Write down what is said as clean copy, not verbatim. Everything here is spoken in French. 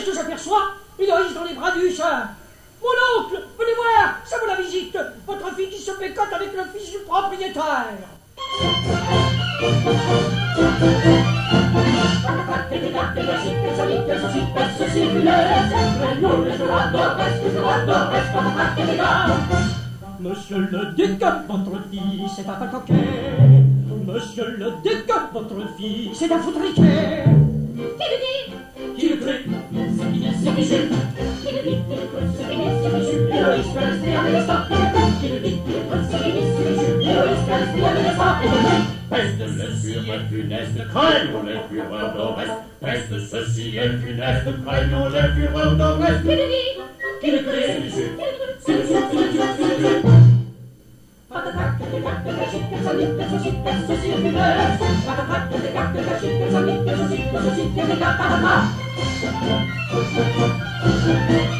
qu'est-ce que j'aperçois? Une riche dans les bras du chat. Mon oncle, venez voir, ça vaut la visite. Votre fille qui se pécote avec le fils du propriétaire. Monsieur le duc, votre fille, c'est un coquet. Monsieur le duc, votre fille, c'est un foutriquet. Qui le dit? Qui le crée? C'est qui c'est Michu. Qui le dit? C'est qui c'est Michu. Héloïse peut rester à l'instant. Qui le dit? C'est qui c'est Michu. Héloïse peut rester à l'instant. Peste, ceci est funeste, craignons les fureurs d'Oreste. Peste, ceci est funeste, craignons les fureurs d'Oreste. Qui le dit? Qui le crée? C'est Michu. C'est Michu, c'est Michu, c'est Michu. Patatrac, des cartes, des chic, des saliques, des saucisses, des saucisses, des funeste. Patatrac, des cartes, des chic, des saliques, des saucisses, des saucisses, des cartes, patatrac.